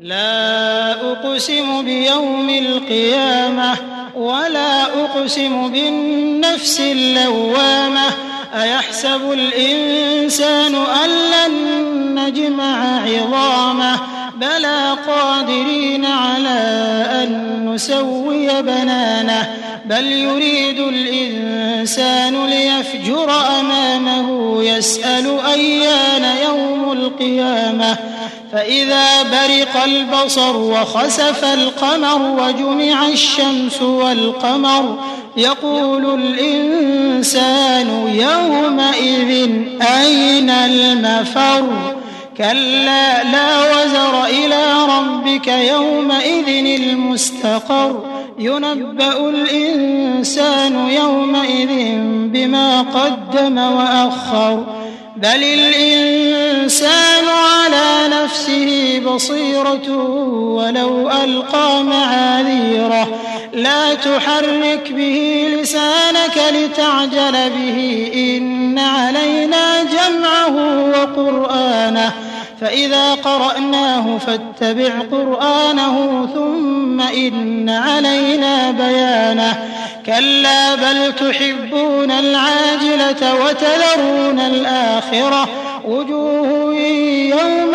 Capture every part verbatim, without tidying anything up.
لا أقسم بيوم القيامة ولا أقسم بالنفس اللوامة أيحسب الإنسان أن لن نجمع عظامه بلى قادرين على أن نسوي بنانه بل يريد الإنسان ليفجر أمامه يسأل أيان يوم القيامة فإذا برق البصر وخسف القمر وجمع الشمس والقمر يقول الإنسان يومئذ أين المفر كلا لا وزر إلى ربك يومئذ المستقر ينبأ الإنسان يومئذ بما قدم وأخر بل الإنسان على نفسه بصيرة ولو ألقى معاذيره لا تحرك به لسانك لتعجل به إن علينا جمعه وقرآنه فإذا قرأناه فاتبع قرآنه ثم إن علينا بيانه كلا بل تحبون العاجلة وتذرون الآخرة وجوه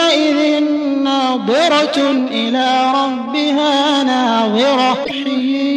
يومئذ ناظرة إلى ربها ناظرة